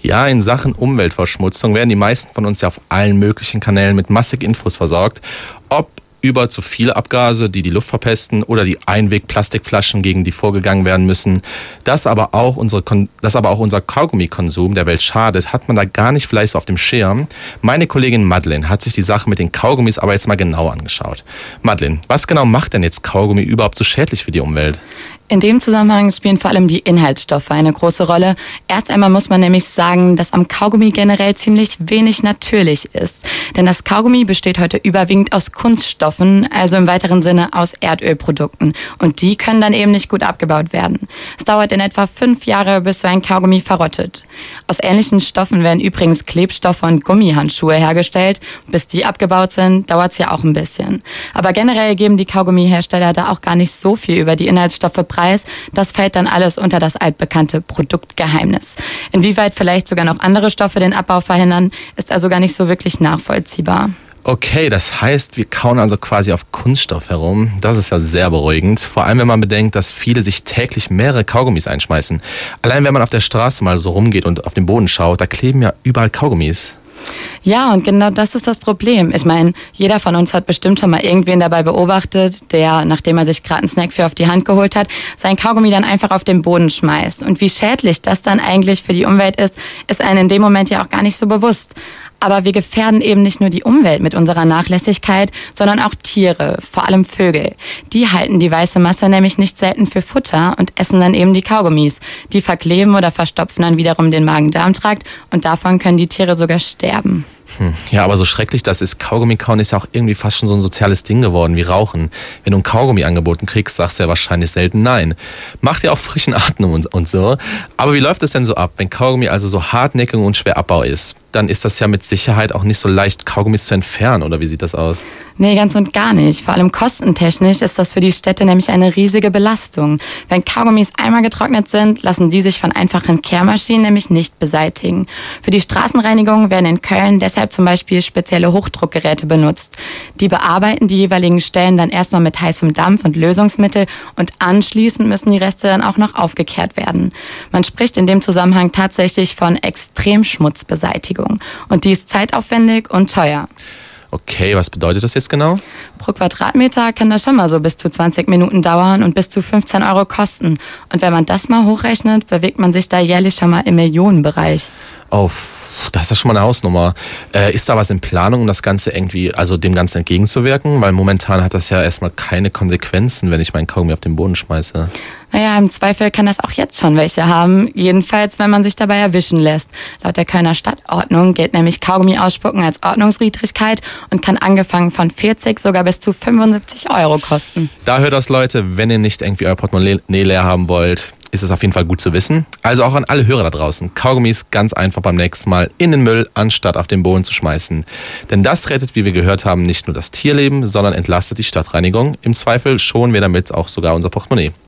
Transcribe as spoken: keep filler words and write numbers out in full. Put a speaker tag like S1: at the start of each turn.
S1: Ja, in Sachen Umweltverschmutzung werden die meisten von uns ja auf allen möglichen Kanälen mit massig Infos versorgt. Ob über zu viele Abgase, die die Luft verpesten, oder die Einweg-Plastikflaschen, gegen die vorgegangen werden müssen. Dass aber auch unsere, dass aber auch unser Kaugummikonsum der Welt schadet, hat man da gar nicht vielleicht so auf dem Schirm. Meine Kollegin Madeleine hat sich die Sache mit den Kaugummis aber jetzt mal genau angeschaut. Madeleine, was genau macht denn jetzt Kaugummi überhaupt so schädlich für die Umwelt?
S2: In dem Zusammenhang spielen vor allem die Inhaltsstoffe eine große Rolle. Erst einmal muss man nämlich sagen, dass am Kaugummi generell ziemlich wenig natürlich ist. Denn das Kaugummi besteht heute überwiegend aus Kunststoffen, also im weiteren Sinne aus Erdölprodukten. Und die können dann eben nicht gut abgebaut werden. Es dauert in etwa fünf Jahre, bis so ein Kaugummi verrottet. Aus ähnlichen Stoffen werden übrigens Klebstoffe und Gummihandschuhe hergestellt. Bis die abgebaut sind, dauert es ja auch ein bisschen. Aber generell geben die Kaugummihersteller da auch gar nicht so viel über die Inhaltsstoffe Preis. Das fällt dann alles unter das altbekannte Produktgeheimnis. Inwieweit vielleicht sogar noch andere Stoffe den Abbau verhindern, ist also gar nicht so wirklich nachvollziehbar.
S1: Okay, das heißt, wir kauen also quasi auf Kunststoff herum. Das ist ja sehr beruhigend. Vor allem, wenn man bedenkt, dass viele sich täglich mehrere Kaugummis einschmeißen. Allein wenn man auf der Straße mal so rumgeht und auf den Boden schaut, da kleben ja überall Kaugummis.
S2: Ja, und genau das ist das Problem. Ich meine, jeder von uns hat bestimmt schon mal irgendwen dabei beobachtet, der, nachdem er sich gerade einen Snack für auf die Hand geholt hat, sein Kaugummi dann einfach auf den Boden schmeißt. Und wie schädlich das dann eigentlich für die Umwelt ist, ist einem in dem Moment ja auch gar nicht so bewusst. Aber wir gefährden eben nicht nur die Umwelt mit unserer Nachlässigkeit, sondern auch Tiere, vor allem Vögel. Die halten die weiße Masse nämlich nicht selten für Futter und essen dann eben die Kaugummis. Die verkleben oder verstopfen dann wiederum den Magen-Darm-Trakt und davon können die Tiere sogar sterben.
S1: Hm. Ja, aber so schrecklich das ist, Kaugummi kauen ist ja auch irgendwie fast schon so ein soziales Ding geworden wie Rauchen. Wenn du ein Kaugummi angeboten kriegst, sagst du ja wahrscheinlich selten nein. Macht ja auch frischen Atem und, und so. Aber wie läuft es denn so ab, wenn Kaugummi also so hartnäckig und schwer abbau ist? Dann ist das ja mit Sicherheit auch nicht so leicht, Kaugummis zu entfernen, oder wie sieht das aus?
S2: Nee, ganz und gar nicht. Vor allem kostentechnisch ist das für die Städte nämlich eine riesige Belastung. Wenn Kaugummis einmal getrocknet sind, lassen die sich von einfachen Kehrmaschinen nämlich nicht beseitigen. Für die Straßenreinigung werden in Köln deshalb zum Beispiel spezielle Hochdruckgeräte benutzt. Die bearbeiten die jeweiligen Stellen dann erstmal mit heißem Dampf und Lösungsmittel und anschließend müssen die Reste dann auch noch aufgekehrt werden. Man spricht in dem Zusammenhang tatsächlich von Extremschmutzbeseitigung. Und die ist zeitaufwendig und teuer.
S1: Okay, was bedeutet das jetzt genau?
S2: Pro Quadratmeter kann das schon mal so bis zu zwanzig Minuten dauern und bis zu fünfzehn Euro kosten. Und wenn man das mal hochrechnet, bewegt man sich da jährlich schon mal im Millionenbereich.
S1: Oh, das ist ja schon mal eine Hausnummer. Äh, ist da was in Planung, um das Ganze irgendwie, also dem Ganzen entgegenzuwirken? Weil momentan hat das ja erstmal keine Konsequenzen, wenn ich meinen Kaugummi auf den Boden schmeiße.
S2: Naja, im Zweifel kann das auch jetzt schon welche haben. Jedenfalls, wenn man sich dabei erwischen lässt. Laut der Kölner Stadtordnung gilt nämlich Kaugummi ausspucken als Ordnungswidrigkeit und kann angefangen von vierzig sogar bis zu fünfundsiebzig Euro kosten.
S1: Da hört das, Leute, wenn ihr nicht irgendwie euer Portemonnaie leer haben wollt, ist es auf jeden Fall gut zu wissen. Also auch an alle Hörer da draußen. Kaugummis ganz einfach beim nächsten Mal in den Müll, anstatt auf den Boden zu schmeißen. Denn das rettet, wie wir gehört haben, nicht nur das Tierleben, sondern entlastet die Stadtreinigung. Im Zweifel schonen wir damit auch sogar unser Portemonnaie.